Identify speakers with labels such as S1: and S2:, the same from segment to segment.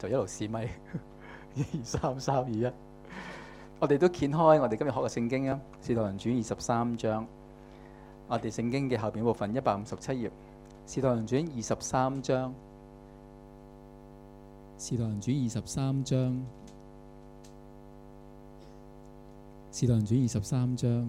S1: 就一路試咪。1、2、3、3、2、1。我哋都掀開我哋今日學嘅聖經啊，《使徒行傳》23章。我哋聖經嘅後邊部分157頁，《使徒行傳》23章，《使徒行傳》23章，《使徒行傳》23章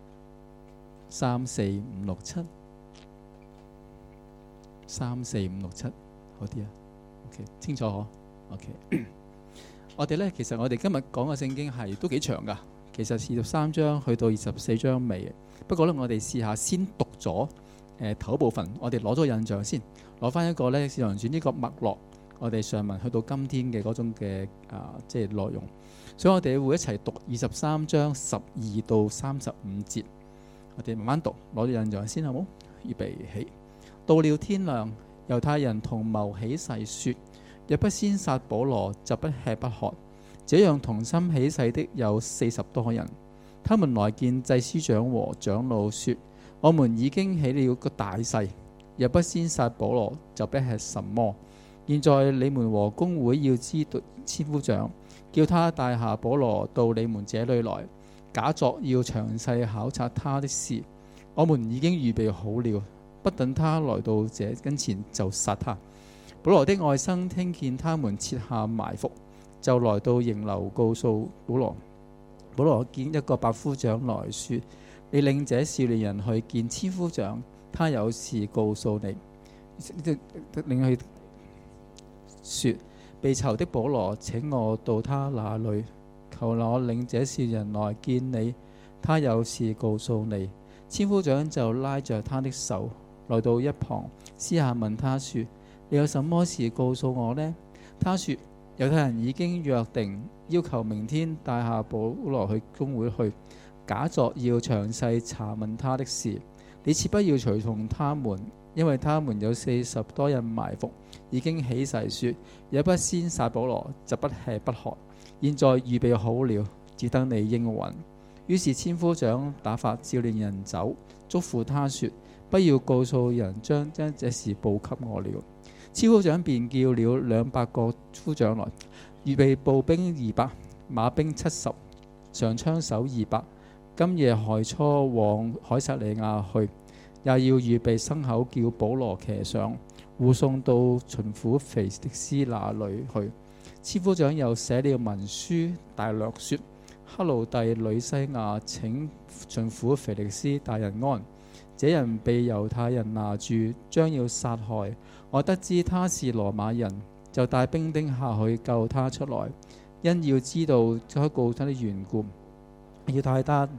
S1: 3、4、5、6、7，3、4、5、6、7，好啲啊 ？OK， 清楚嗬 ？OK。我哋咧，其實我哋今日講嘅聖經係都幾長噶。其實23章去到24章尾，不過咧，我哋試下先讀咗頭部分，我哋攞咗個印象先，攞翻一個咧《使徒行傳》呢個脈絡，我哋上文去到今天嘅嗰種嘅即係內容。所以我哋會一齊讀23章12到35節，我哋慢慢讀，攞咗印象先好冇？預備起。到了天亮，猶太人同謀起誓說，若不先殺保羅，就不吃不喝。這樣同心起誓的有40多人。他們來見祭司長和長老說，我們已經起了個大誓，若不先殺保羅，就不吃什麼。現在你們和公會要知道千夫長，叫他帶下保羅到你們這裏來，假作要詳細考察他的事。我們已經預備好了，不等他來到這跟前就殺他。保羅的外甥聽見他們設下埋伏，就來到營樓告訴保羅。保羅見一個百夫長來說，你領這少年人去見千夫長，他有事告訴你。領去說，被囚的保羅，請我到他那裏，求我領這少年人來見你，他有事告訴你。千夫長就拉着他的手來到一旁，私下問他說，你有什麼事告訴我呢？他說，猶太人已經約定，要求明天帶下保羅去公會去，假作要詳細查問他的事。你切不要隨從他們，因為他們有40多人埋伏，已經起誓說，若不先殺保羅，就不吃不喝。現在預備好了，只等你應允。於是千夫長打發少年人走，囑咐他說，不要告訴人將這事報給我了。千夫長便叫了200個夫長來，預備步兵200，馬兵70，長槍手200。今夜亥初往凱撒利亞去，也要預備牲口，叫保羅騎上，護送到巡撫腓力斯那裏去。千夫長又寫了文書，大略說：克勞弟呂西亞請巡撫腓力斯大人安。這人被猶太人拿住，將要殺害。我得知他是羅馬人，就帶兵丁下去救他出來。因要知道開告他的緣故，要帶他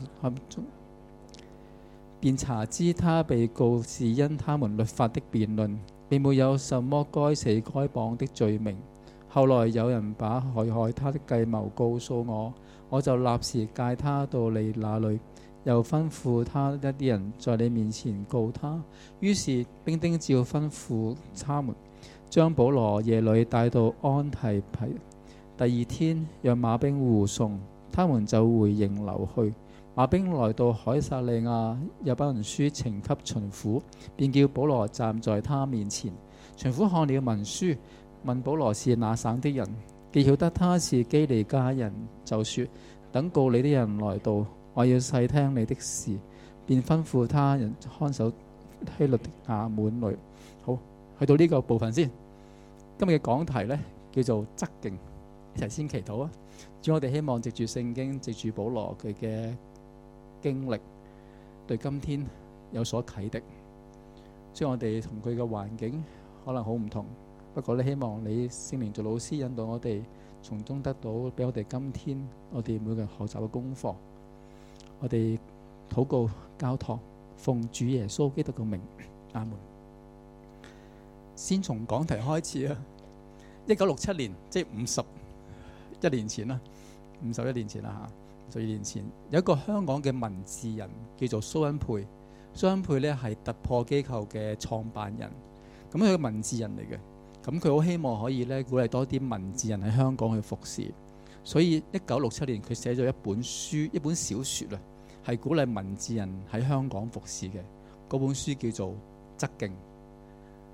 S1: 便查知他被告是因他們律法的辯論，並沒有什麼該死該綁的罪名。後來有人把害他的計謀告訴我，我就立時帶他到你那裏，又吩咐他一啲人在你面前告他。於是兵丁照吩咐他們，將保羅夜裏帶到安提皮。第二天讓馬兵護送，他們就回營樓去。馬兵來到凱撒利亞，又把文書呈給巡撫，便叫保羅站在他面前。巡撫看了文書，問保羅是哪省的人，既曉得他是基利家人，就說：等告你的人來到，我要細聽你的事。便吩咐他人看守希律的衙門裏。好，去到呢個部分先。今日嘅講題呢，叫做側勁，一齊先祈禱啊！主，我哋希望藉住聖經，藉住保羅佢嘅經歷，對今天有所啟迪。雖然我哋同佢嘅環境可能好唔同，不過咧，希望你聖靈做老師引導我哋，從中得到俾我哋今天我哋每個人學習嘅功課。我哋禱告交託，奉主耶穌基督嘅名，阿門。先從講題開始啊！1967年，即係51年前啦，51年前啦嚇，52年前有一個香港嘅文字人叫做蘇恩佩。蘇恩佩咧係突破機構嘅創辦人，咁佢係個文字人嚟嘅。咁佢好希望可以咧鼓勵多啲文字人喺香港去服侍，所以1967年佢寫咗一本書，一本小説啊，係鼓勵文字人喺香港服侍嘅。嗰本書叫做《側勁》，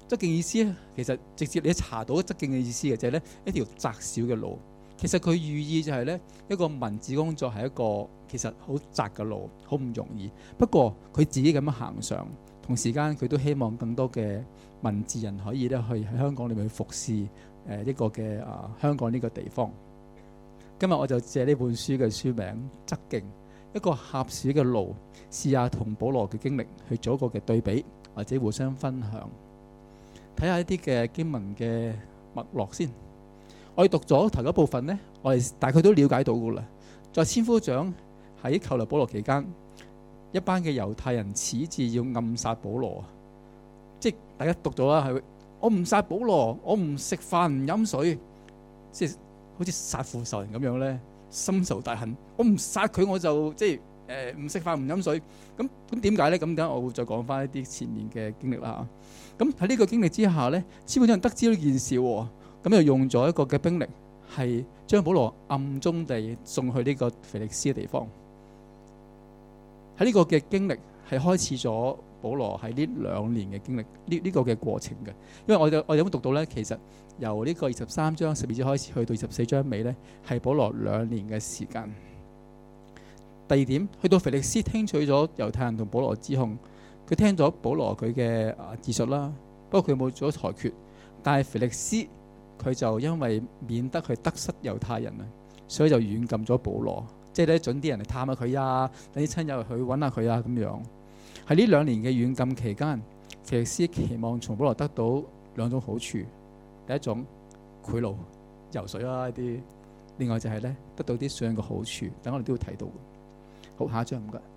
S1: 側徑意思咧，其實直接你查到側徑嘅意思嘅就係咧一條窄小嘅路。其實佢寓意就係咧一個文字工作係一個其實好窄嘅路，好唔容易。不過佢自己咁樣行上，同時間佢都希望更多嘅文字人可以咧去喺香港裏面去服侍一個嘅香港呢個地方。今日我就借呢本書嘅書名《側徑》，一個狹小嘅路，試下同保羅嘅經歷去做一個嘅對比，或者互相分享，睇下一啲嘅經文嘅脈絡先。我哋讀咗頭嗰部分呢，我哋大概都了解到噶啦。在千夫長喺扣留保羅期間，一班嘅猶太人始至要暗殺保羅，即係大家讀咗啦，係我唔殺保羅，我唔食飯唔飲水，即係好似殺父仇人咁樣咧，深仇大恨。我唔殺佢，我就即係唔食飯唔飲水。咁點解咧？咁等下我會再講翻一啲前面嘅經歷啦。咁喺呢個經歷之下咧，千夫長得知呢件事，咁就用咗一個嘅兵力，係將保羅暗中地送去呢個腓力斯嘅地方。喺呢個嘅經歷係開始咗保羅喺呢2年嘅經歷，呢個嘅過程嘅。因為我哋有冇讀到咧？其實由呢個23章12節開始去到24章尾咧，係保羅2年嘅時間。第二點，去到腓力斯聽取咗猶太人同保羅指控，佢聽咗保羅佢嘅自述啦，不過佢冇做咗裁決。但係腓力斯佢就因為免得佢得失猶太人啊，所以就軟禁咗保羅。即係咧，準啲人嚟探下佢啊，等啲親友去揾下佢啊，咁樣。喺呢2年嘅軟禁期間，腓力斯期望從保羅得到2種好處。第一種賄賂、游水啊呢啲，另外就係咧得到啲信仰嘅好處。等我哋都要睇到。好，下一章唔該。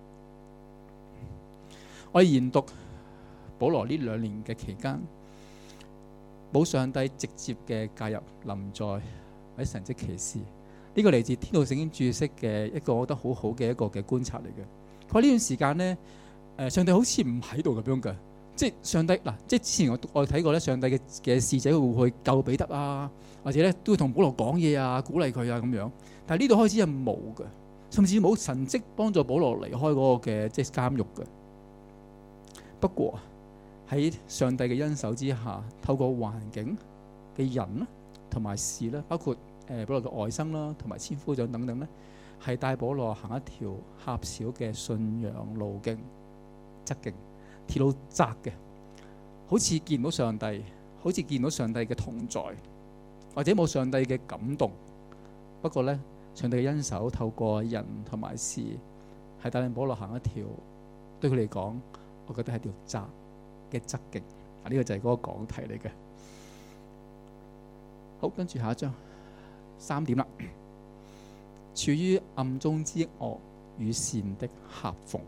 S1: 我哋研讀保羅呢2年嘅期間，冇上帝直接嘅介入臨在或者神蹟奇事。呢個嚟自天道聖經注釋嘅一個我覺得好好嘅一個嘅觀察嚟嘅。佢話呢段時間咧，上帝好似唔喺度咁樣嘅，即係上帝嗱，即係之前我睇過咧，上帝嘅使者會去救彼得啊，或者咧都會同保羅講嘢啊，鼓勵佢啊咁樣。但係呢度開始係冇嘅，甚至冇神蹟幫助保羅離開嗰個嘅即係監獄嘅。不過喺上帝嘅恩手之下，透過環境嘅人啦同埋事啦，包括保羅嘅外甥啦，同埋千夫長等等咧，係帶保羅行一條狹小嘅信仰路徑，側徑，條路窄嘅，好似見到上帝，好似見到上帝嘅同在，或者冇上帝嘅感動。不過咧，上帝嘅恩手透過人同埋事，係帶領保羅行一條對佢嚟講，我覺得係條窄嘅側徑。呢個就係嗰個講題嚟嘅。好，跟住下一章。3點啦，處於暗中之惡與善的夾縫。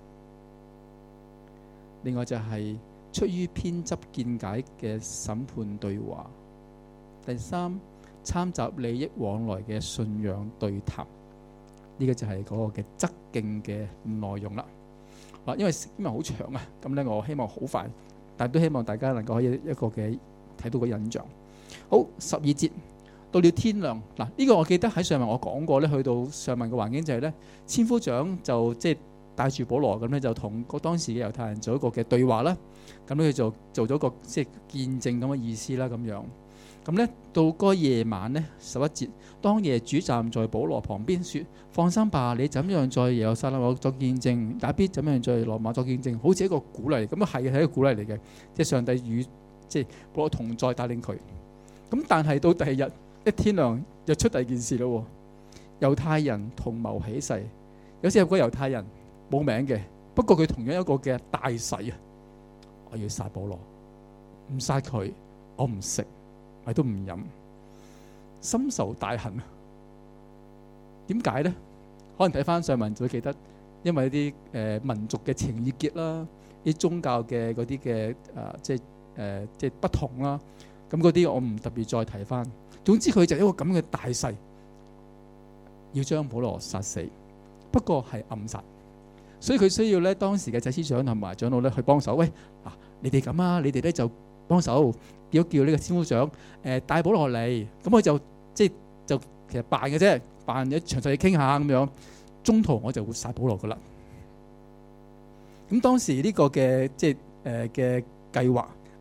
S1: 另外就係出於偏執見解嘅審判對話。第3，參雜利益往來嘅信仰對談。呢個就係嗰個嘅側徑嘅內容啦。嗱，因為好長啊，咁咧我希望好快，但係都希望大家能夠可以一個嘅睇到個印象。好，12節。到了天亮，嗱、這、呢個我記得喺上文我講過咧，去到上文嘅環境就係咧，千夫長就即係帶住保羅咁咧，就同當時嘅猶太人做一個嘅對話啦。咁咧佢就做咗個即係見證咁嘅意思啦，咁樣。咁咧到嗰個夜晚咧11節，當夜主站在保羅旁邊説：放心吧，你怎樣在耶路撒冷作見證，也必怎樣在羅馬作見證。好似一個鼓勵，咁啊係一個鼓勵嚟嘅，即係上帝與即係保羅同在帶領佢。咁但係到第二日。一天亮又出第二件事咯。猶太人同謀起誓，有時有個猶太人冇名嘅，不過佢同樣一個嘅大誓啊，我要殺保羅，唔殺佢我唔食，我都唔飲，深仇大恨啊。點解咧？可能睇翻上文就會記得，因為一啲民族嘅情意結啦，啲宗教嘅嗰啲嘅即係不同啦。咁嗰啲我唔特別再提翻。總之佢就一個咁嘅大勢，要將保羅殺死，不過係暗殺，所以佢需要咧當時嘅祭司長同埋長老咧去幫手。喂，嗱，你哋咁啊，你哋咧就幫手，叫呢個千夫長帶保羅嚟，咁佢就即係就其實扮嘅啫，扮咗詳細傾下咁樣，中途我就會殺保羅噶啦。咁當時呢個嘅即係嘅計劃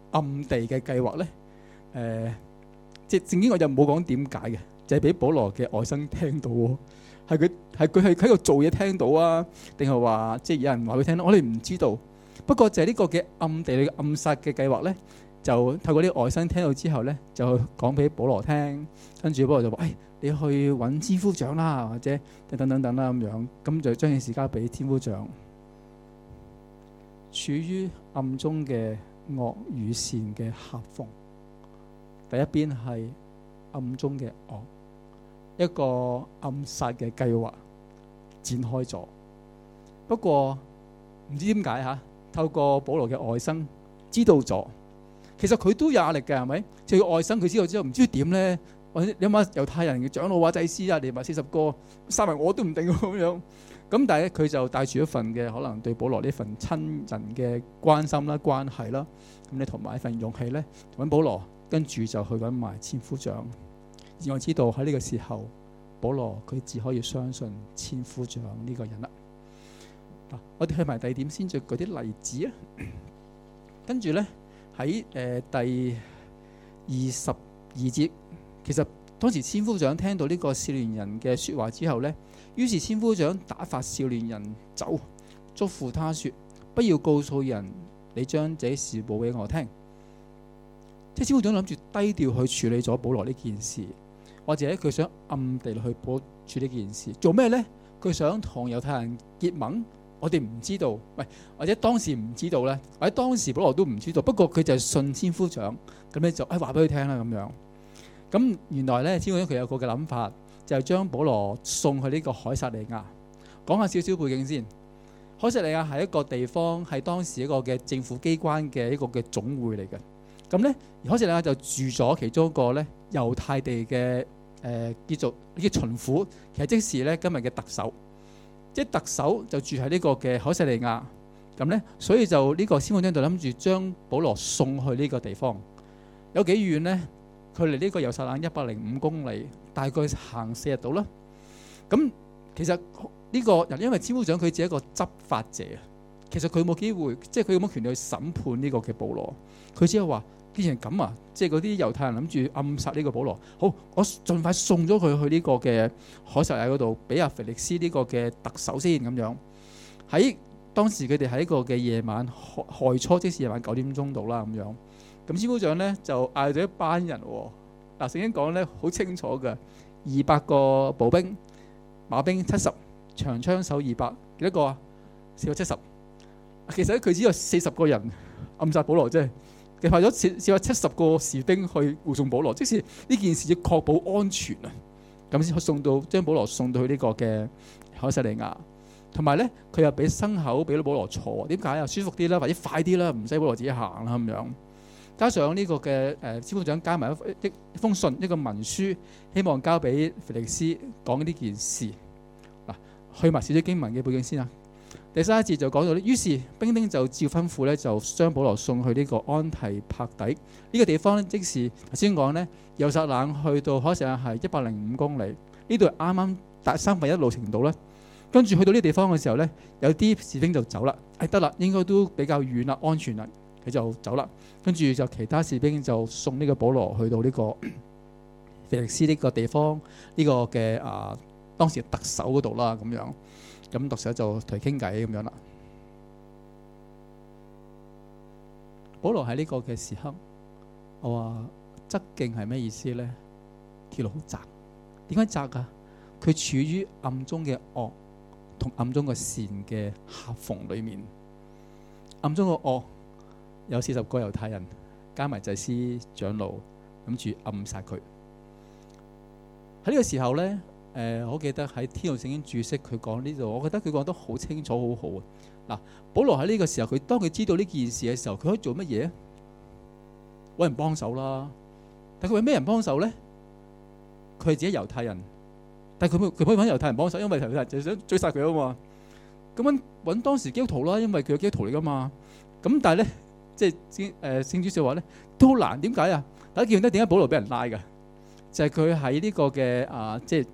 S1: 暗地嘅計劃咧？即係聖經我就冇講點解嘅，就係俾保羅嘅外甥聽到喎。係佢喺度做嘢聽到啊，定係話即係有人話佢聽到？我哋唔知道。不過就係呢個嘅暗地裏嘅暗殺嘅計劃咧，就透過啲外甥聽到之後咧，就講俾保羅聽。跟住保羅就話：你去揾千夫長啦，或者等等啦咁樣。咁就將件事交俾千夫長。處於暗中嘅惡與善嘅夾縫，第一邊係暗中嘅惡，一個暗殺嘅計劃展開咗。不過唔知點解透過保羅嘅外甥知道咗，其實佢都有壓力嘅，係咪？就係外甥佢知道之後，唔知點咧，或者你諗下猶太人嘅長老或祭司啊，連埋40個殺埋我都唔定咁樣。咁但係佢就帶住一份嘅可能對保羅呢份親人嘅關心啦、關係啦，咁你同埋一份勇氣咧，揾保羅，跟住就去揾埋千夫長。而我知道喺呢個時候，保羅佢只可以相信千夫長呢個人啦。我哋去埋第二點先，再舉啲例子啊。跟住咧喺第22節，其實當時千夫長聽到呢個少年人嘅説話之後咧，於是千夫長打發少年人走，囑咐他說：不要告訴人你將這事報俾我聽。即係千夫長諗住低調去處理咗保羅呢件事，或者佢想暗地去處理呢件事，做咩呢？佢想同猶太人結盟。我哋唔知道，或者當時唔知道咧，或者當時保羅都唔知道。不過佢就係信千夫長，咁咧就話俾佢聽啦咁樣。咁原來咧，千夫長佢有個嘅諗法，就係將保羅送去呢個凱撒利亞。講下少少背景先。凱撒利亞係一個地方，係當時一個嘅政府機關嘅一個嘅總會嚟嘅。咁咧，凱撒利亞就住咗其中一個咧猶太地嘅叫做巡撫，其實即是咧今日嘅特首。即係特首就住喺呢個嘅凱撒利亞，咁咧，所以就呢個千夫長就諗住將保羅送去呢個地方。有幾遠呢？距離呢個耶路撒冷105公里，大概行4日到啦。咁其實呢個人因為千夫長佢只係一個執法者，其實佢冇機會，即係佢冇權力去審判呢個嘅保羅。佢只係話：既然咁啊，即係嗰啲猶太人諗住暗殺呢個保羅，好，我盡快送咗佢去呢個嘅凱撒利亞嗰度，俾阿腓力斯呢個嘅特首先咁樣。喺當時佢哋喺呢個嘅夜晚亥初，即是夜晚9點鐘度啦咁樣。咁千夫長咧就嗌咗一班人喎。聖經講咧好清楚嘅，200個步兵、馬兵70，長槍手200，幾多個啊？470。其實佢只有40個人暗殺保羅啫。佢派咗70個士兵去護送保羅，即是呢件事要確保安全啊，咁先將保羅送到去呢個嘅凱撒利亞。同埋咧，佢又俾牲口俾到保羅坐，點解啊？舒服啲啦，或者快啲啦，唔使保羅自己行啦咁樣。加上呢個嘅千夫長加埋一封信，一個文書，希望交俾腓力斯講呢件事。嗱，去埋少少經文嘅背景先啊。第31節就講到，於是兵丁就照吩咐咧，就將保羅送去呢個安提帕底呢個地方咧。即是頭先講咧，耶路撒冷去到凱撒利亞係105公里，呢度啱啱達1/3路程度咧。跟住去到呢個地方嘅時候咧，有啲士兵就走啦，得啦，應該都比較遠啦，安全啦，佢就走啦。跟住就其他士兵就送呢個保羅去到呢個腓力斯呢個地方，呢個嘅當時嘅特首嗰度啦，咁樣。咁特首就同佢傾偈咁樣啦。保羅喺呢個嘅時刻，我話側徑係咩意思咧？條路好窄，點解窄啊？佢處於暗中嘅惡同暗中嘅善嘅夾縫裏面。暗中嘅惡有40個猶太人加埋祭司長老，諗住暗殺佢。喺呢個時候咧。我記得喺天路聖經注釋佢講呢度，我覺得佢講得好清楚，好好啊！嗱，保羅喺呢個時候，當佢知道呢件事嘅時候，佢可以做乜嘢？揾人幫手啦。但佢揾咩人幫手咧？佢係自己猶太人，但係佢可以揾猶太人幫手，因為猶太人就想追殺佢啊嘛。咁揾當時基督徒啦，因為佢係基督徒嚟噶嘛。咁但係咧，即係聖主説話咧都好難。點解啊？大家記唔記得點解保羅俾人拉㗎？就係佢喺呢個嘅即係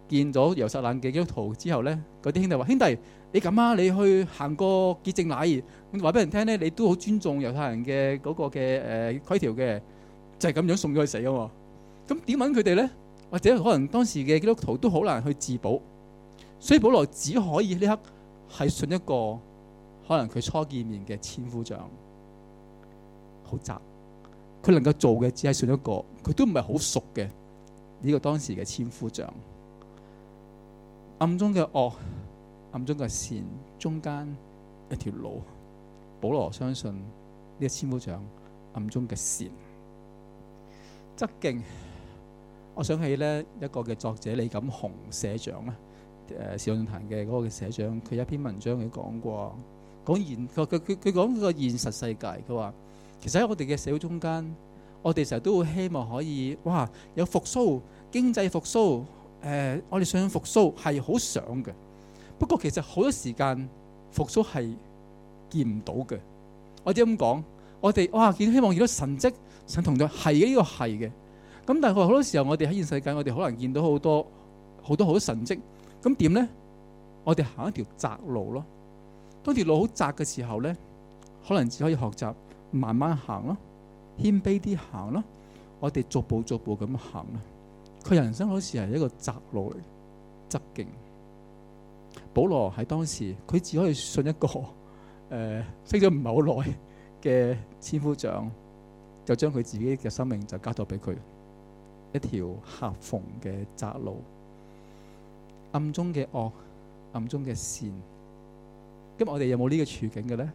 S1: 見咗耶路撒冷嘅基督徒之後咧，嗰啲兄弟話：兄弟，你咁啊，你去行個潔淨禮，咁話俾人聽咧，你都好尊重猶太人嘅嗰個嘅規條嘅，就係咁樣送咗佢死啊嘛。咁點揾佢哋咧？或者可能當時嘅基督徒都好難去自保，所以保羅只可以呢刻係信一個可能佢初見面嘅千夫長，好窄。佢能夠做嘅只係信一個，佢都唔係好熟嘅呢個當時嘅千夫長。暗中嘅惡，暗中嘅善，中間一條路。保羅相信呢個千夫長暗中嘅善。則敬，我想起呢一個嘅作者李錦雄社長啦，時代論壇嘅嗰個嘅社長，佢有一篇文章佢講過，佢講個現實世界，佢話其實喺我哋嘅社會中間，我哋成日都會希望可以有復甦，經濟復甦，我哋想復甦係好想嘅，不過其實好多時間復甦係見唔到嘅。我哋咁講，我哋希望見到神蹟，神同在係嘅，呢個係嘅。咁但係好多時候，我哋喺現世界，我哋可能見到好多神蹟。咁點咧？我哋行一條窄路咯。當條路好窄嘅時候咧，可能只可以學習慢慢行咯，謙卑啲行咯。我哋逐步咁行啦。佢人生好似係一個窄路嚟，則敬。保羅喺當時，佢只可以信一個識咗唔係好耐嘅千夫長，就將佢自己嘅生命就交託俾佢，一條狹縫嘅窄路，暗中嘅惡，暗中嘅善。咁我哋有冇呢個處境嘅咧？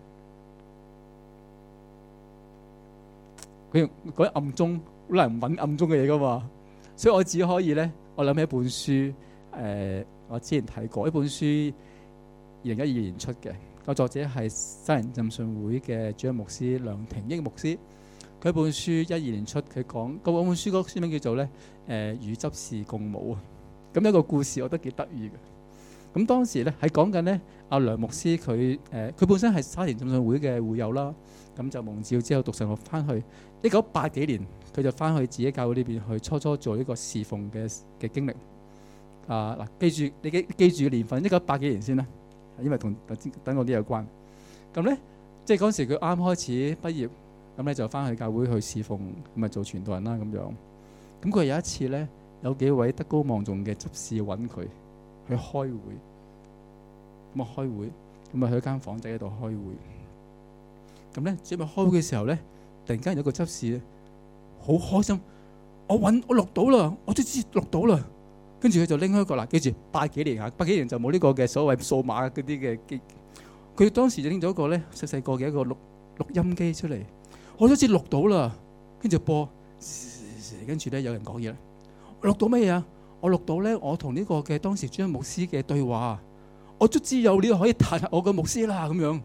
S1: 佢講暗中好難揾暗中嘅嘢噶嘛，所以我只可以咧，我諗起一本書，我之前睇過一本書，2012年出嘅，個作者係西人浸信會嘅主任牧師梁廷益牧師。佢本書12年出，佢講嗰本書個書名叫做咧與執事共舞啊。咁一個故事，我覺得幾得意嘅。咁當時咧係講緊咧阿梁牧師佢本身係沙田浸信會嘅會友啦，咁就蒙召之後讀神學翻去1980幾年，佢就翻去自己教會呢邊去初做呢個侍奉嘅經歷。嗱，記住年份1980幾年先啦，因為同等我啲有關。咁咧即係嗰時佢啱開始畢業，咁咧就翻去教會去侍奉，咁啊做傳道人啦咁樣。咁佢有一次咧，有幾位德高望重嘅執事揾佢去開會，咁啊去一間房仔喺度開會。咁咧準備開會嘅時候咧，突然間有個執事好開心，我錄到啦，我都知錄到啦。跟住佢就拎開一個，記住80幾年80幾年就冇呢個嘅所謂數碼嗰啲嘅機，佢當時就拎咗一個咧細個嘅一個錄音機出嚟，我都知錄到啦。跟住播，跟住咧有人講嘢啦，我錄到乜嘢啊？我錄到咧，我同呢個嘅當時主任牧師嘅對話，我都知有料可以彈劾我嘅牧師啦，咁樣，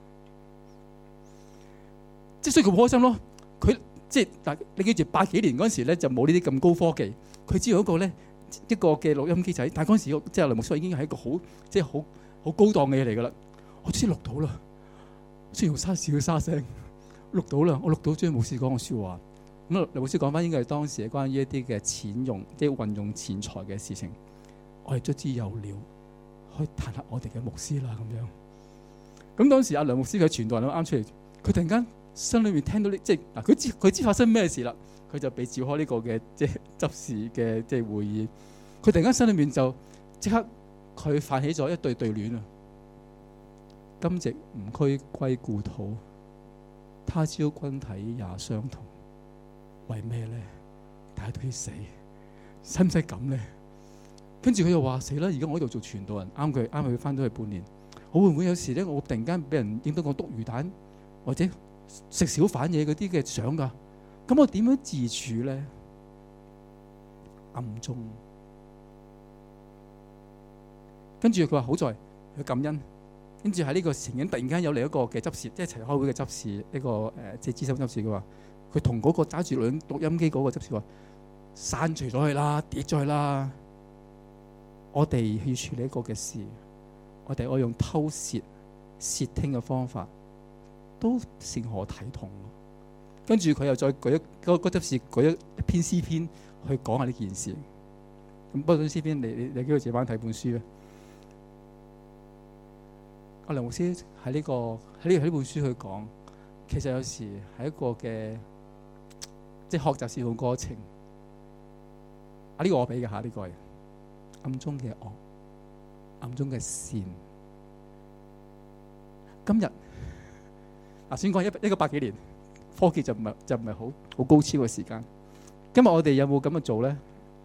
S1: 即係所以佢好開心咯。佢即係但你記住80幾年嗰陣時咧就冇呢啲咁高科技，佢知道一個咧。一個嘅錄音機仔，但係嗰陣時即係梁牧師已經係一個好高檔嘅嘢嚟噶啦。我先錄到啦，雖然少沙聲，錄到啦。我錄到張牧師講嘅説話。咁梁牧師講翻應該係當時係關於一啲嘅錢用，即係運用錢財嘅事情。我哋卒之有料，可以彈劾我哋嘅牧師啦咁樣。咁當時阿梁牧師佢傳道人啱出嚟，佢突然間心裏面聽到即係嗱，佢知發生咩事啦。佢就被召開呢個嘅即係執事嘅即係會議，佢突然間心裏面就即刻佢泛起咗一對聯啊！今夕吾軀歸故土，他朝君體也相同。為咩咧？大家都要死，使唔使咁咧？跟住佢就話：死啦！而家我喺度做傳道人，啱佢翻到去半年，我會唔會有時咧？我突然間俾人影到我篤魚蛋，或者食小販嘢嗰啲嘅相㗎？咁我點樣自處咧？暗中，跟住佢話好在佢感恩，跟住喺呢個情景突然間有嚟一個嘅執事，即係一齊開會嘅執事，一個即係資深執事。佢話佢同嗰個揸住錄音機嗰個執事話：刪除咗佢啦，跌咗佢啦。我哋要處理一個嘅事，我哋用偷竊、竊聽嘅方法，都成何體統？跟住佢又再舉嗰執事舉一篇詩篇去講下呢件事。 咁不過詩篇你有機會自己翻睇本書嘅。阿梁牧師喺呢本書去講，其實有時係一個嘅即係學習侍奉過程。呢個我俾嘅嚇，呢個係暗中嘅惡，暗中嘅善。今日先講一個百幾年，科技就唔係好高超嘅時間。今日我哋有冇咁樣做咧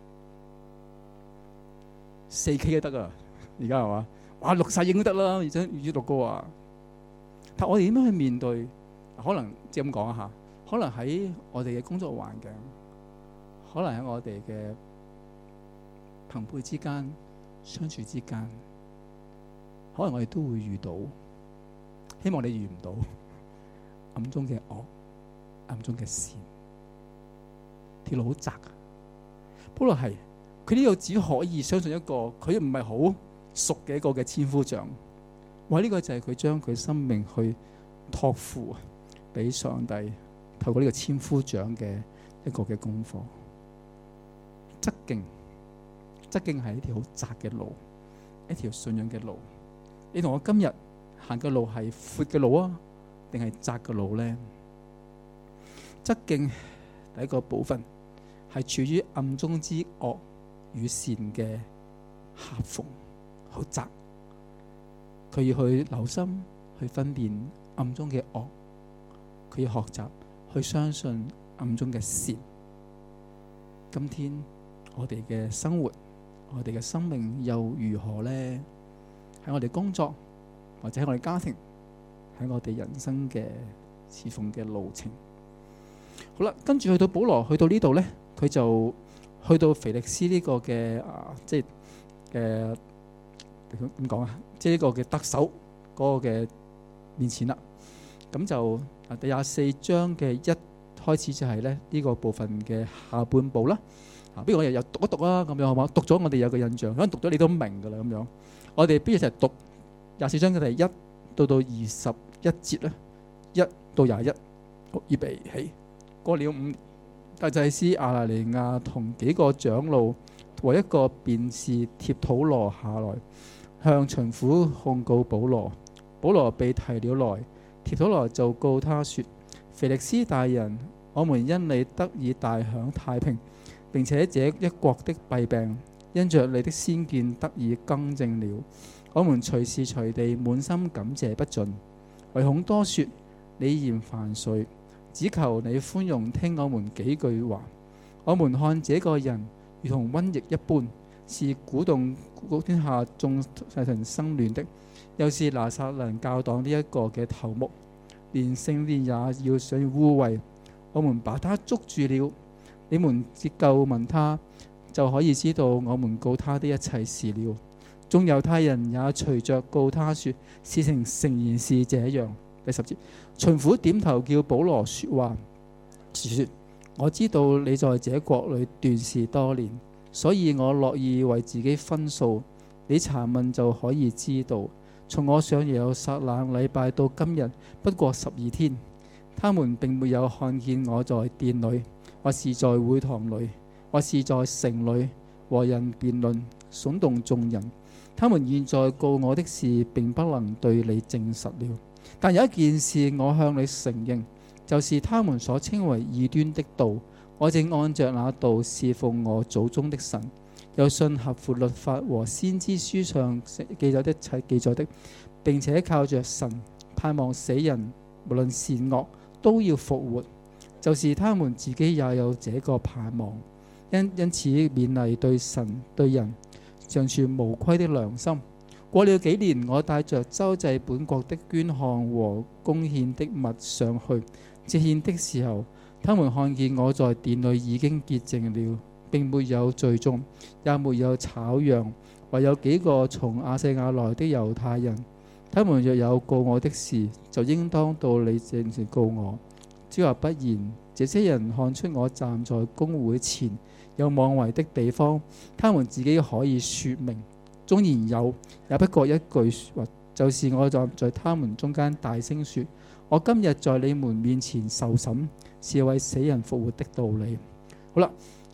S1: ？4K 都得啊！而家係嘛？哇，錄晒影都得啦，而且錄歌啊！但我哋點樣去面對？可能即係咁講一下，可能喺我哋嘅工作環境，可能喺我哋嘅朋輩之間相處之間，可能我哋都會遇到。希望你遇唔到暗中嘅惡，暗中嘅善。條路好窄啊！保羅係佢呢度只可以相信一個佢唔係好熟嘅一個嘅千夫長。哇！呢個就係佢將佢生命去託付俾上帝，透過呢個千夫長嘅一個嘅功課。側徑係一條好窄嘅路，一條信仰嘅路。你同我今日行嘅路係闊嘅路啊，定係窄嘅路咧？側徑第一個部分係處於暗中之惡與善嘅夾縫，好窄。佢要去留心去分辨暗中嘅惡，佢要學習去相信暗中嘅善。今天我哋嘅生活，我哋嘅生命又如何呢？喺我哋工作，或者喺我哋家庭，喺我哋人生嘅侍奉嘅路程。好啦，跟住去到保羅去到呢度咧，佢就去到腓力斯呢個嘅即係嘅點講啊？即係呢個嘅特首嗰個嘅面前啦。咁就第24章嘅一開始就係咧呢個部分嘅下半部啦。不如我又讀一讀啦，咁樣好嘛？讀咗我哋有個印象，可能讀咗你都明噶啦咁樣。我哋不如一齊讀24章嘅第1到21節啦，1到21。好，預備起。過了5年，大祭司亞拿尼亞同幾個長老和一個辯士帖土羅下來，向巡撫控告保羅。保羅被提了來，帖土羅就告他說：腓力斯大人，我們因你得以大享太平，並且這一國的弊病因着你的先見得以更正了，我們隨時隨地滿心感謝不盡，唯恐多說你嫌煩碎，只求你寬容聽我們幾句話。我們看這個人如同瘟疫一般，是鼓動天下眾世人生亂的，又是拿撒勒教黨呢一個嘅頭目，連聖殿也要想污穢。我們把他捉住了，你們只夠問他，就可以知道我們告他的一切事了。眾猶太人也隨着告他說，事情誠然是這樣。第10節，巡撫點頭叫保羅說話，說：我知道你在這國裏斷事多年，所以我樂意為自己分數。你查問就可以知道，從我上耶路撒冷禮拜到今日不過12天，他們並沒有看見我在殿裏，或是在會堂裏，或是在城裏和人辯論，聳動眾人。他們現在告我的事並不能對你證實了。但有一件事我向你承認，就是他們所稱為異端的道，我正按着那道侍奉我祖宗的神，又信合乎律法和先知書上記載的一切記載的，並且靠着神盼望死人無論善惡都要復活，就是他們自己也有這個盼望。因此勉勵對神對人尚存無虧的良心。過了幾年，我帶着周濟本國的捐項和貢獻的物上去，接獻的時候，他們看見我在殿裏已經潔淨了，並沒有聚眾，也沒有吵嚷，唯有幾個從亞細亞來的猶太人。他們若有告我的事，就應當到你這裏告我。只話不然，這些人看出我站在公會前有妄為的地方，他們自己可以說明。縱然有，也不過一句話，就是我在他們中間大聲說：我今日在你們面前受審，是為死人復活的道理。好啦，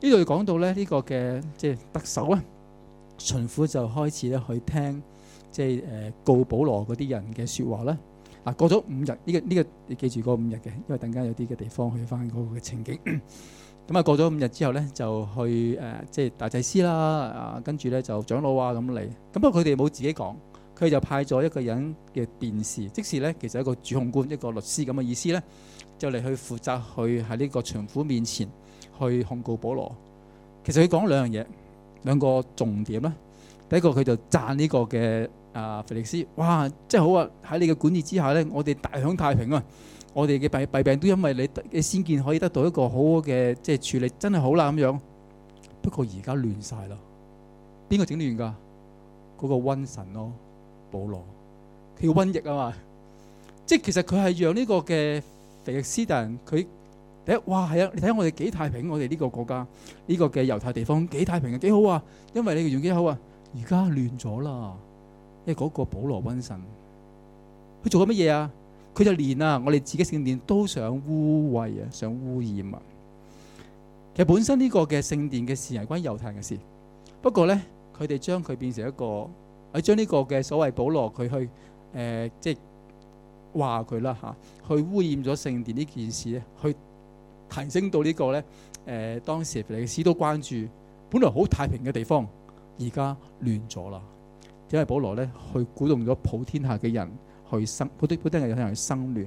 S1: 呢度講到咧呢個嘅即係特首啊，巡撫就開始咧去聽即係告保羅嗰啲人嘅説話啦。嗱，過咗5日，呢個你記住過5日嘅，因為突然間有啲嘅地方去翻嗰個嘅情景。咁啊過咗5日之後咧，就去即係大祭司啦，跟住咧就長老啊咁嚟。咁不過佢哋冇自己講，佢就派咗一個人嘅辯士，即是咧其實一個主控官，一個律師咁嘅意思咧，就嚟去負責去喺呢個巡撫面前去控告保羅。其實佢講兩樣嘢，兩個重點啦。第一個佢就讚呢個嘅腓力斯，哇，真係好啊！喺你嘅管治之下咧，我哋大享太平啊！我哋嘅弊病都因為你先見可以得到一個好好嘅即係處理，真係好啦咁樣。不過而家亂晒啦，邊個整亂㗎？嗰個瘟神咯，保羅，佢要瘟疫啊嘛。即係其實佢係讓呢個嘅腓力斯大人，佢第一，哇係啊！你睇下我哋幾太平，我哋呢個國家呢個嘅猶太地方幾太平啊，幾好啊！因為你嘅用幾好啊，而家亂咗啦。因為嗰個保羅瘟神，佢做緊乜嘢啊？佢就連我哋自己聖殿都想污穢啊，想污染啊。其實本身呢個嘅聖殿嘅事係關於猶太人嘅事，不過咧佢哋將佢變成一個，將呢個嘅所謂保羅佢去即係話佢啦嚇，去污染咗聖殿呢件事咧，去提升到呢個咧當時腓力斯都關注，本來好太平嘅地方，而家亂咗啦。因為保羅咧去鼓動咗普天下嘅人去普天下嘅人去生亂，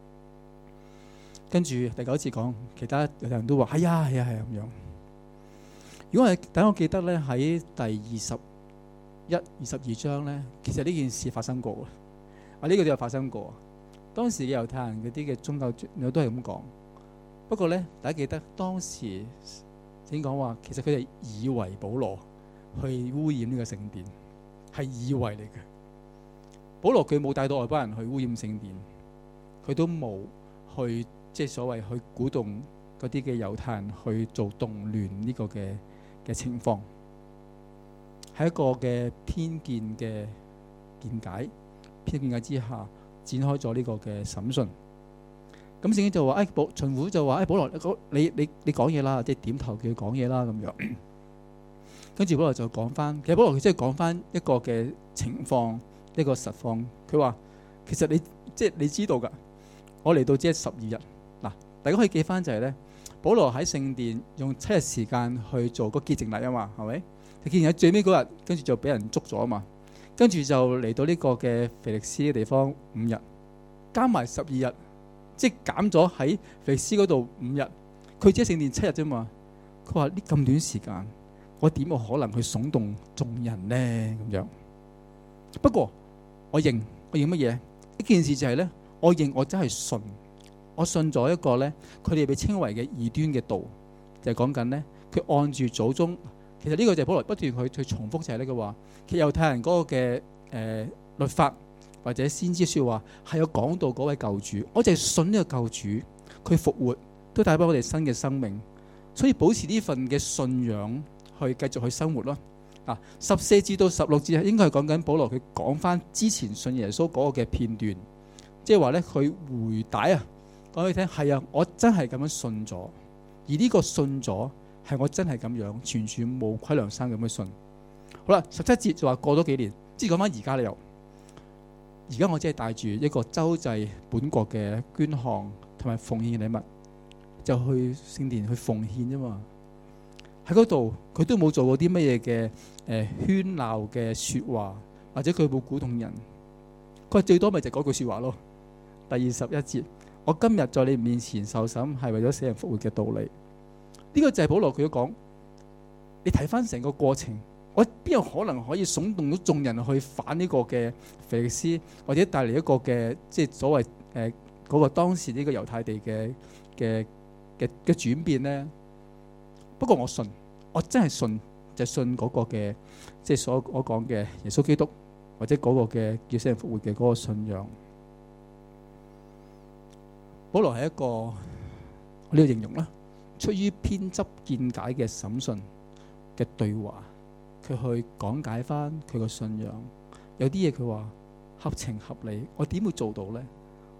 S1: 跟住第9節講，其他有人都話係啊係啊係啊咁樣。如果等我記得咧喺第21、22章咧，其實呢件事發生過嘅，呢個都有發生過。當時嘅猶太人嗰啲嘅宗教都係咁講。不過咧，大家記得當時先講話，其實佢哋以為保羅去污染呢個聖殿。係以為嚟嘅，保羅佢冇帶到外邦人去污染聖殿，佢都冇去即係所謂去鼓動嗰啲嘅猶太人去做動亂呢個嘅情況，喺一個嘅偏見嘅見解之下展開咗呢個嘅審訊。咁聖經就話：巡撫就話：保羅，你講嘢啦，即係點頭叫佢講嘢啦咁樣。跟住保羅就講翻，其實保羅佢即係講翻一個嘅情況，一個實況。佢話其實你知道㗎，我嚟到只係12日。嗱，大家可以記翻就係咧，保羅喺聖殿用7日時間去做個潔淨禮啊嘛，係咪？佢見喺最尾嗰日，跟住就俾人捉咗啊嘛，跟住就嚟到呢個嘅腓力斯嘅地方5日，加埋12日，即係減咗喺腓力斯嗰度5日，佢只係聖殿7日啫嘛。佢話呢咁短時間，我點有可能去聳動眾人呢？咁樣。不過我認乜嘢？一件事就係咧，我認我真係信，我信咗一個咧，佢哋被稱為嘅異端嘅道，就係講緊咧，佢按住祖宗。其實呢個就係保羅不斷去重複就係呢個話，其實猶太人嗰個嘅律法或者先知説話係有講到嗰位救主，我就係信呢個救主，佢復活都帶俾我哋新嘅生命，所以保持呢份嘅信仰。去繼續去生活咯。14至到16節應該係講緊保羅佢講翻之前信耶穌嗰個嘅片段，即係話咧佢回帶啊，講俾你聽係啊，我真係咁樣信咗，而呢個信咗係我真係咁樣全全無虧良心咁樣信。好啦，17節就話過咗幾年，即係講翻而家咧又，而家我只係帶住一個周濟本國嘅捐項同埋奉獻嘅禮物，就去聖殿去奉獻啫嘛。喺嗰度，佢都冇做過啲乜嘢嘅喧鬧嘅説話，或者佢冇鼓動人。佢話最多咪就係嗰句説話咯。第21節，我今日在你面前受審，係為咗死人復活嘅道理。呢個就係保羅佢都講。你睇翻成個過程，我邊有可能可以聳動到眾人去反呢個嘅腓力斯，或者帶嚟一個嘅即係所謂嗰個當時呢個猶太地嘅轉變呢？不過我信，我真係信，就係信嗰個嘅即係所我講嘅耶穌基督，或者嗰個嘅叫死人復活嘅嗰個信仰。保羅係一個我呢個形容啦，出於偏執見解嘅審訊嘅對話，佢去講解翻佢個信仰。有啲嘢佢話合情合理，我點會做到呢？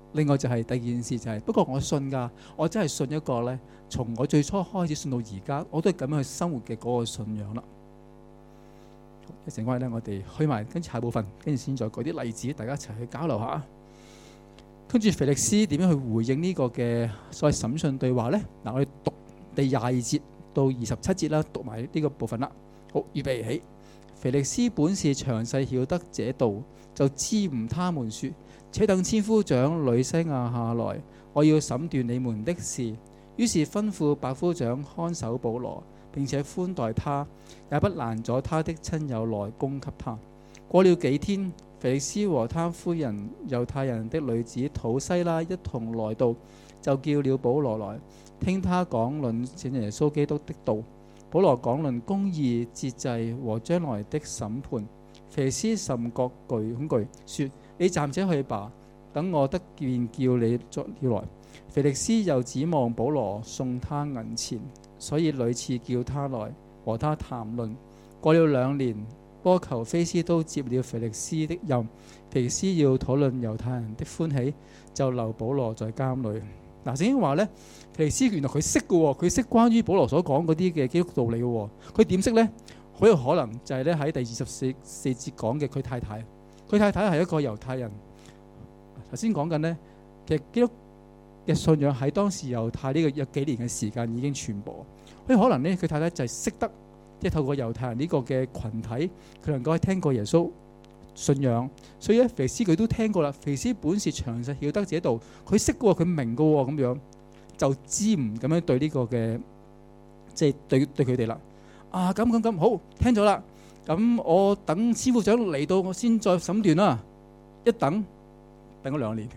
S1: 另外就係第二件事就係，不過我信㗎，我真係信一個呢，從我最初開始信到而家，我都係咁樣去生活嘅嗰個信仰啦。一陣間咧，我哋去埋跟住下部分，跟住先再舉啲例子，大家一齊去交流下。跟住腓力斯點樣去回應呢個嘅所謂審訊對話呢？嗱，我哋讀第22節到27節啦，讀埋呢個部分啦。好，預備起。腓力斯本是詳細曉得這道，就支吾他們說：且等千夫長呂西亞下來，我要審斷你們的事。於是吩咐百夫長看守保羅，並且寬待他，也不攔阻他的親友來供給他。過了幾天，腓力斯和他夫人猶太人的女子土西拉一同來到，就叫了保羅來，聽他講論主耶穌基督的道。保羅講論公義、節制和將來的審判。腓力斯甚覺恐懼，說：你暫且去吧，等我得便叫你作了來。腓力斯又指望保羅送他銀錢，所以屢次叫他來和他談論。過了2年，波求菲斯都接了腓力斯的任。腓力斯要討論猶太人的歡喜，就留保羅在監裏。嗱，聖經話呢，腓力斯原來佢識嘅，佢識關於保羅所講嗰啲嘅基督道理嘅。佢點識呢？好有可能就係咧喺第24節講嘅佢太太。佢太太係一個猶太人。頭先講緊呢，其實基督嘅信仰喺當時猶太呢個有幾年嘅時間已經傳播。所以可能呢，佢太太就係識得，即係透過猶太人呢個嘅群體，佢能夠聽過耶穌信仰。所以咧，腓力斯佢都聽過啦。腓力斯本是詳細曉得這道，佢識嘅，佢明嘅，咁樣就知唔咁樣對呢個嘅，即係對佢哋啦。啊，咁好，聽咗啦。咁我等千夫長嚟到，我先再審斷啦。一等咗2年，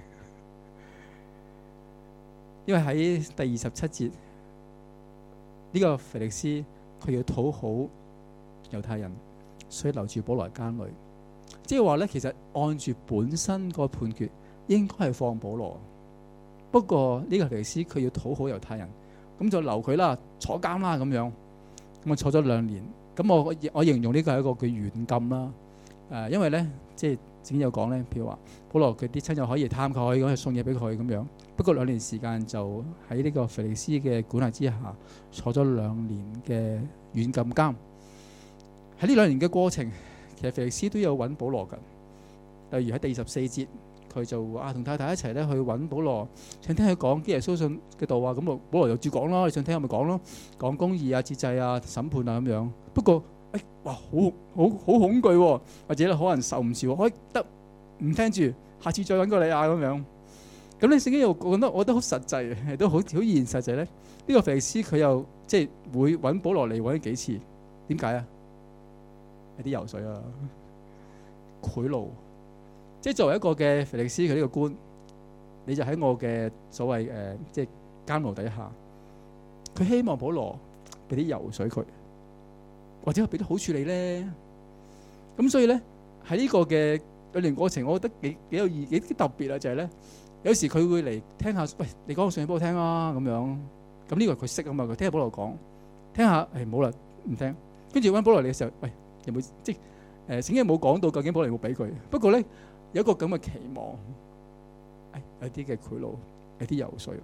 S1: 因為喺第27節呢個腓力斯佢要討好猶太人，所以留住保羅喺監裏。即係話咧，其實按住本身個判決，應該係放保羅。不過呢個腓力斯佢要討好猶太人，咁就留佢啦，坐監啦咁樣。咁啊坐咗2年。咁我形容呢個係一個叫軟禁啦。因為咧，即係聖經有講咧，譬如話保羅佢啲親友可以探佢，咁去送嘢俾佢咁樣。不過2年時間就喺呢個腓力斯嘅管轄之下，坐咗2年嘅軟禁監。喺呢2年嘅過程，其實腓力斯都有揾保羅㗎。例如喺第24節，佢就同太太一齊咧去揾保羅，想聽佢講基督耶穌信嘅道啊。咁保羅就照講咯，你想聽我咪講咯，講公義啊、節制啊、審判啊咁樣。不過哇，好恐懼喎，或者可能受唔住，可以得唔聽住，下次再揾過你啊咁樣。咁你聖經又覺得我覺得好實際，亦都好現實就係咧，呢個腓力斯佢又即係會揾保羅嚟揾幾次？點解啊？有啲游水啊，賄賂。即係作為一個嘅腓力斯佢呢個官，你就喺我嘅所謂即係監牢底下，佢希望保羅俾啲油水佢，或者俾啲好處理咧。咁所以咧喺呢個嘅2年過程，我覺得幾有意義、幾特別啊！就係咧，有時佢會嚟聽下，喂，你講個信息俾我聽啊咁樣。咁呢個佢識啊嘛，佢聽下保羅講，聽下冇啦，唔聽。跟住揾保羅嚟嘅時候，喂，有冇即係聖經冇講到究竟保羅有冇俾佢？不過咧。有一個咁嘅期望，有啲嘅賄賂，有啲游說。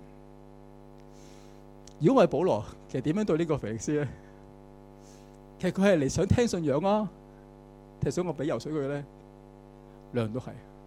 S1: 如果我係保羅，其實點樣對呢個腓力斯咧？其實佢係嚟想聽信仰啊，定係想我俾游說佢咧？兩樣都係。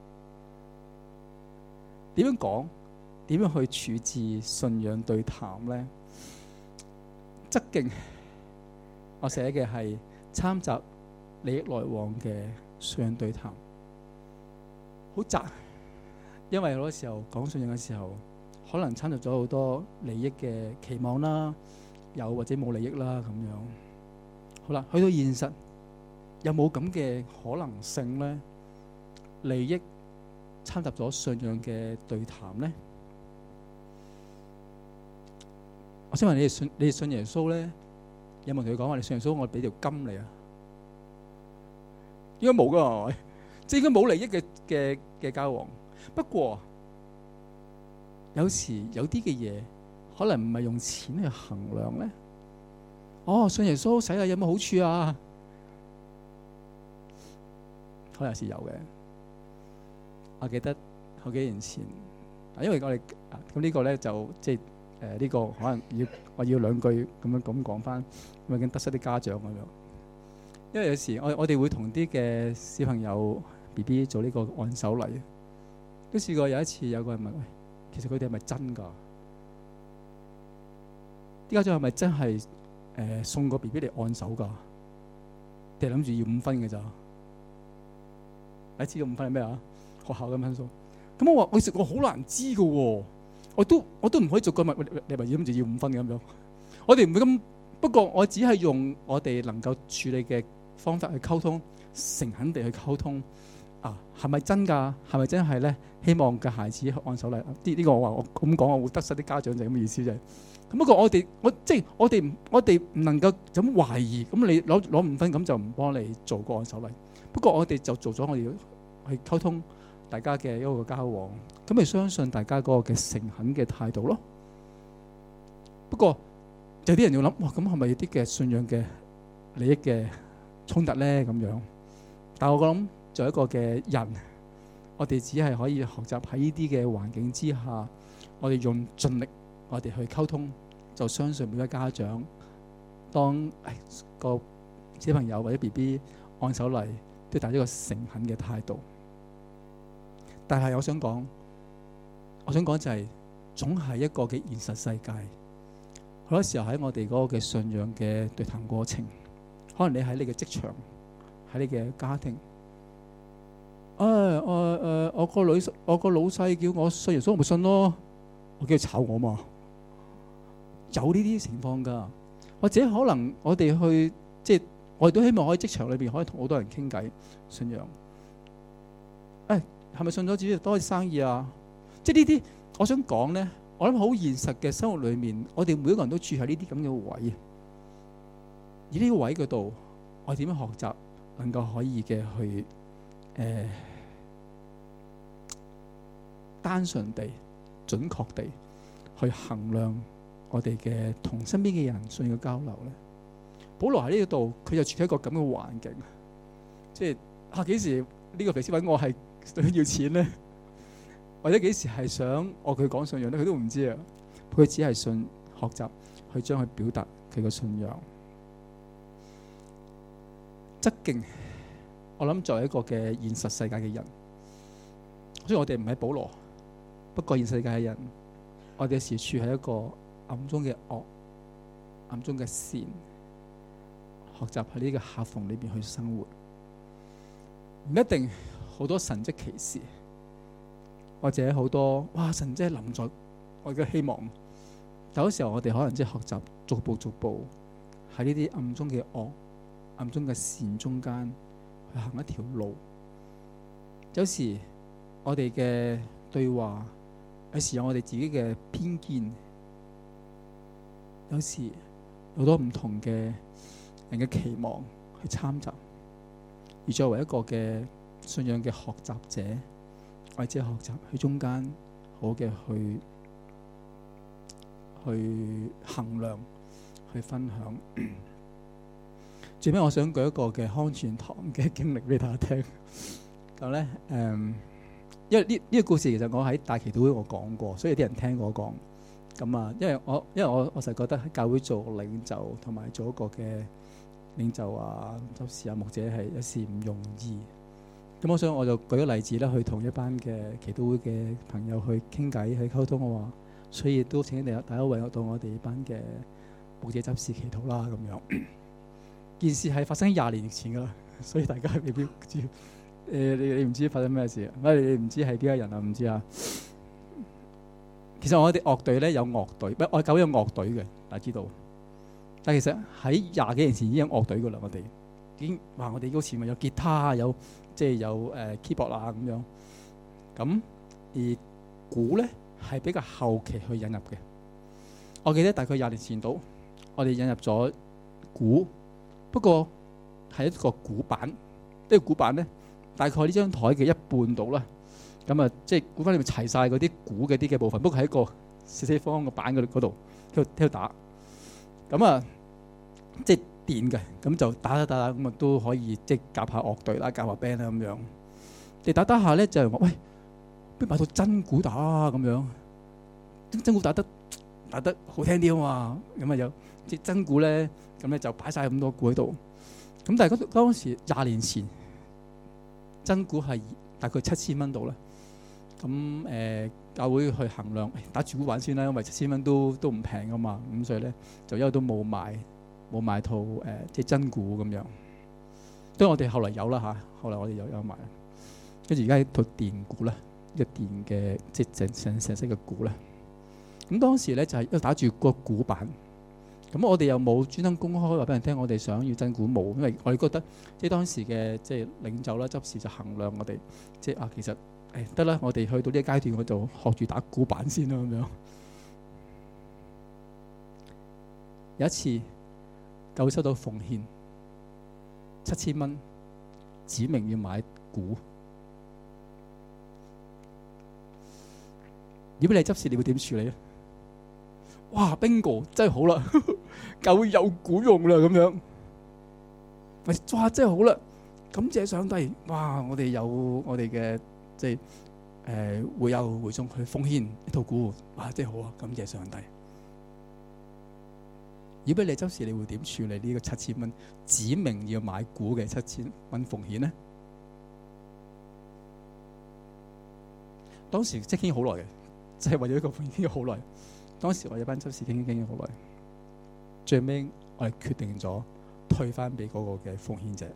S1: 點樣講？點樣去處置信仰對談咧？側徑我寫嘅係參雜利益來往嘅信仰對談。好窄，因為好多時候講信仰嘅時候，可能參雜咗好多利益嘅期望啦，有或者冇利益啦咁樣。好啦，去到現實，有冇咁嘅可能性咧？利益參雜咗信仰嘅對談咧？我想問你哋信耶穌咧，有冇同佢講話你信耶穌，我俾條金你啊？應該冇噶，係咪？即係應該冇利益嘅交往。不過有時有啲嘅嘢可能唔係用錢去衡量咧。信耶穌洗禮有冇好處啊？可能有時有嘅。我記得好幾年前因為我哋咁呢個咧就即係呢個可能我要兩句咁講翻，咁已經得失啲家長咁樣。因為有時我哋會同啲嘅小朋友 BB 做呢個按手禮，都試過有一次有個人問：喂，其實佢哋係咪真㗎？啲家長係咪真係送個 BB 嚟按手㗎？定係諗住要5分嘅咋？你知道5分係咩啊？學校嘅分數。咁我話我好難知㗎喎，我都唔可以逐個問，你咪諗住要5分咁樣。我哋唔會咁，不過我只係用我哋能夠處理嘅方法去溝通，誠懇地去溝通。係咪真㗎？係咪真係咧？希望嘅孩子按手禮。呢個我話我咁講，我會得失啲家長就係咁嘅意思啫。咁不過我哋唔能夠咁懷疑，咁你攞5分咁就唔幫你做個按手禮。不過我哋就做咗我哋要去溝通大家嘅一個交往，咁咪相信大家嗰個嘅誠懇嘅態度咯。不過有啲人要諗，哇，咁係咪有啲嘅信仰嘅利益嘅衝突咧？咁樣，但係我諗做一個嘅人，我哋只係可以學習喺呢啲嘅環境之下，我哋用盡力，我哋去溝通，就相信每個家長，當個小朋友或者 BB 按手禮，都帶咗個誠懇嘅態度。但係我想講就係，總係一個嘅現實世界。好多時候喺我哋嗰個嘅信仰嘅對談過程，可能你喺你嘅職場，喺你嘅家庭，我個老細叫我信耶穌，我咪信咯，我叫佢炒我嘛。有呢啲情況㗎，或者可能我哋去我哋都希望可以職場裏邊可以同好多人傾偈信仰。係咪信咗主多啲生意啊？即係呢啲，我想講咧，我諗好現實嘅生活裏面，我哋每一個人都住喺呢啲咁嘅位，而呢個位嗰度，我哋點樣學習能夠可以嘅去單純地、準確地去衡量我哋嘅同身邊嘅人信嘅交流咧？保羅喺呢度，佢就處喺一個咁嘅環境，即係幾時呢個腓斯揾我係想要錢咧，或者幾時係想佢講信仰咧，佢都唔知啊。佢只係學習去將佢表達佢嘅信仰。則敬，我諗作為一個嘅現實世界嘅人，所以我哋唔係保羅，不過現實世界嘅人，我哋時處喺一個暗中嘅惡、暗中嘅善，學習喺呢個夾縫裏邊去生活，唔一定好多神蹟奇事，或者好多神蹟臨在我嘅希望。有時候我哋可能即係學習逐步喺呢啲暗中嘅惡、暗中嘅善中間去行一條路。有時我哋嘅對話，有時有我哋自己嘅偏見，有時好多唔同嘅人嘅期望去參雜，而作為一個嘅信仰嘅學習者，或者學習喺中間好嘅去衡量、去分享。最尾我想舉一個嘅康全堂嘅經歷俾大家聽。咁咧，因為呢個故事其實我喺大祈禱會我講過，所以有啲人聽我講。咁啊，因為我實覺得喺教會做領袖同埋做一個嘅領袖啊、執事啊、牧者係一時唔容易。咁所以我就舉個例子啦，去同一班嘅祈禱會嘅朋友去傾偈、去溝通。我話，所以都請大家為到我哋班嘅牧者執事祈禱啦。咁樣件事係發生20年前噶啦，所以大家未必知。你唔知發生咩事啊？你唔知係邊個人啊？唔知啊？其實我哋樂隊咧有樂隊，我教會有樂隊嘅，大家知道。但其實喺20幾年前已經有樂隊噶啦，我哋已經話我哋嗰時咪有吉他，有 keyboard 啦咁樣。咁而鼓咧係比較後期去引入嘅。我記得大概20年前度，我哋引入咗鼓，不過係一個鼓板。呢個鼓板咧，大概呢張台嘅一半度啦。咁啊，即係鼓翻裏面齊晒嗰啲鼓嘅啲嘅部分，不過喺一個四方個板嗰度喺度打。咁啊，即係電嘅，咁就打，咁啊都可以即係夾下樂隊啦，夾下 band 啦咁樣。你打下咧就係話，喂， 不如買套真鼓打咁樣，真鼓打得好聽啲啊嘛。咁啊有即係真鼓咧，咁咧就擺晒咁多鼓喺度。咁但係當時20年前，真鼓係大概7000蚊度啦。咁教會去衡量打住鼓玩先啦，因為7000蚊都唔平噶嘛。咁所以咧就一路都冇買套即係真鼓咁樣。所以我哋後來有啦嚇，後來我哋有買。跟住而家一套電鼓啦，一個電嘅即係成色嘅鼓啦。咁當時咧就係一打住個鼓板。咁我哋又冇專登公開話俾人聽，我哋想要真鼓冇，因為我哋覺得即係當時嘅即係領袖啦、執事就衡量我哋，即係其實得啦，我哋去到呢個階段，我就學住打鼓板先啦咁樣。有一次教會收到奉獻7000蚊，指明要買鼓。如果你係執事，你會點處理咧？哇 bingo 真係好啦，教會有鼓用啦咁樣。哇真係好啦，感謝上帝。哇我哋有我哋嘅即係會有會眾去奉獻一套鼓。哇真係好啊，感謝上帝。如果你係執事，你會點處理呢個7000蚊指明要買鼓嘅7000蚊奉獻呢？當時即係傾好耐嘅，就係為咗一個奉獻傾好耐。當時我有班執事傾好耐，最尾我哋決定咗退翻俾嗰個嘅奉獻者。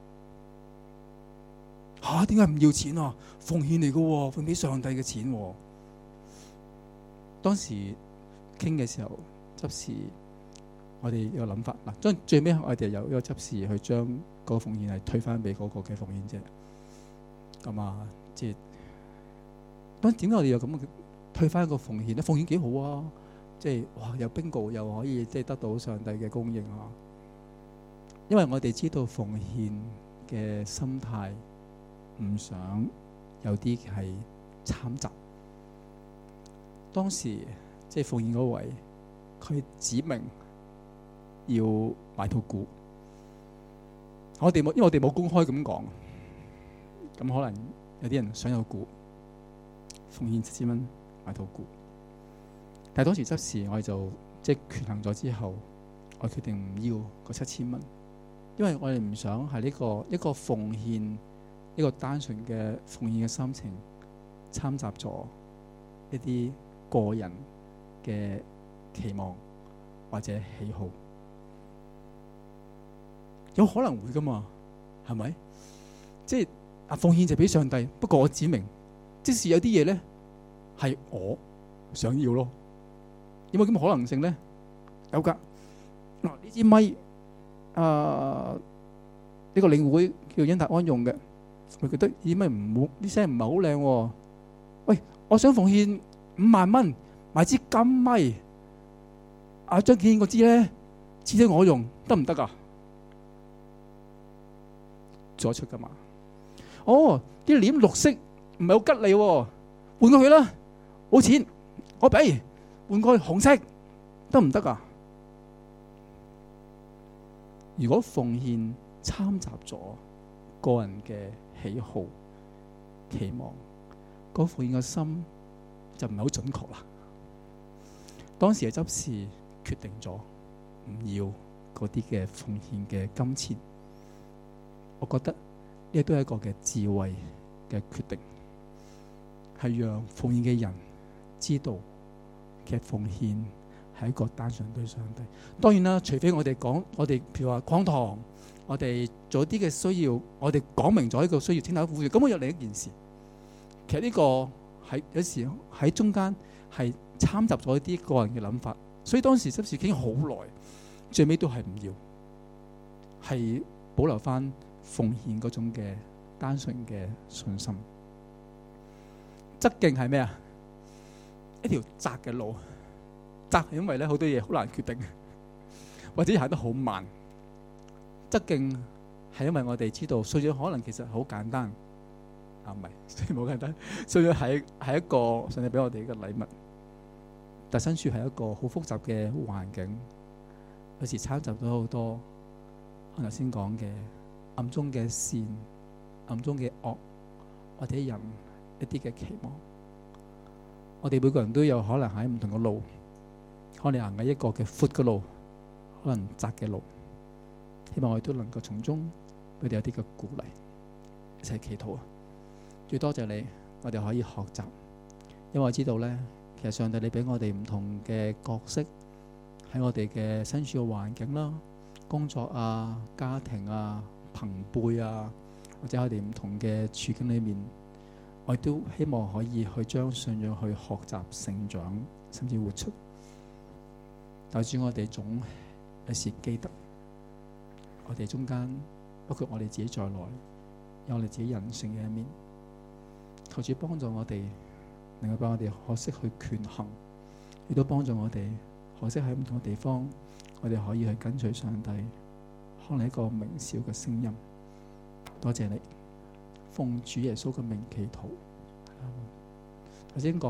S1: 嚇點解唔要錢啊？奉獻嚟嘅喎，奉俾上帝嘅錢喎。當時傾嘅時候，執事我哋有諗法嗱，將最尾我哋有一個執事去將嗰個奉獻係退翻俾嗰個嘅奉獻者。咁啊，即係當點解我哋有咁嘅？退翻一個奉獻咧，奉獻幾好啊！即係哇，有 bingo 又可以即係得到上帝嘅供應啊！因為我哋知道奉獻嘅心態唔想有啲係參雜。當時即係奉獻嗰位，佢指明要買套鼓。我哋冇，因為我哋冇公開咁講。咁可能有啲人想有鼓，奉獻7000蚊。買套鼓，但係當時執事我哋就即係權衡咗之後，我決定唔要個7000蚊，因為我哋唔想係一個奉獻，一個單純嘅奉獻嘅心情參雜咗一啲個人嘅期望或者喜好，有可能會噶嘛，係咪？即係奉獻就俾上帝，不過我指明，即使有啲嘢咧。係我想要咯，有冇咁嘅可能性咧？有㗎。嗱，呢支咪呢個領會叫恩達安用嘅，佢覺得咦咪唔好，啲聲唔係好靚喎。喂，我想奉獻5萬蚊買支金咪，張建嗰支咧，只俾我用得唔得㗎？做得出㗎嘛？哦，啲簾綠色唔係好吉利喎，換過佢啦。冇錢，我俾換個紅色得唔得啊？如果奉獻參雜咗個人嘅喜好、期望，嗰奉獻嘅心就唔係好準確啦。當時嘅執事決定咗唔要嗰啲嘅奉獻嘅金錢，我覺得呢都係一個嘅智慧嘅決定，係讓奉獻嘅人知道其實奉獻係一個單純對上帝。當然啦，除非我哋講，我哋譬如話講堂，我哋做啲嘅需要，我哋講明咗呢個需要，聽大家呼籲，咁我有另一件事。其實呢個喺有時喺中間係參雜咗一啲個人嘅諗法，所以當時執事傾好耐，最尾都係唔要，係保留翻奉獻嗰種嘅單純嘅信心。側徑係咩啊？一條窄嘅路，窄係因為咧好多嘢好難決定，或者行得好慢。側徑係因為我哋知道信仰可能其實好簡單，唔係，所以冇簡單。信仰係一個上帝俾我哋嘅禮物，但身處係一個好複雜嘅環境，有時參雜咗好多我頭先講嘅暗中嘅善、暗中嘅惡，或者人一啲嘅期望。 我哋每個人都有可能喺唔同嘅路，可能行緊一個嘅闊嘅路，可能窄嘅路。希望我哋都能夠從中俾佢哋有啲嘅鼓勵，一齊祈禱啊！最多謝你，我哋可以學習，因為我知道呢，其實上帝你俾我哋唔同嘅角色喺我哋嘅身處嘅環境啦、工作啊、家庭啊、朋輩啊，或者我哋唔同嘅處境裏面，我哋都希望可以去將信仰去學習、成長，甚至活出。但係我哋總有時記得，我哋中間包括我哋自己在內，有我哋自己人性嘅一面。求主幫助我哋，能夠幫我哋學識去權衡，亦都幫助我哋學識喺唔同嘅地方，我哋可以去跟隨上帝，可能一個微小嘅聲音。多謝你，奉主耶穌嘅名祈禱。頭先講。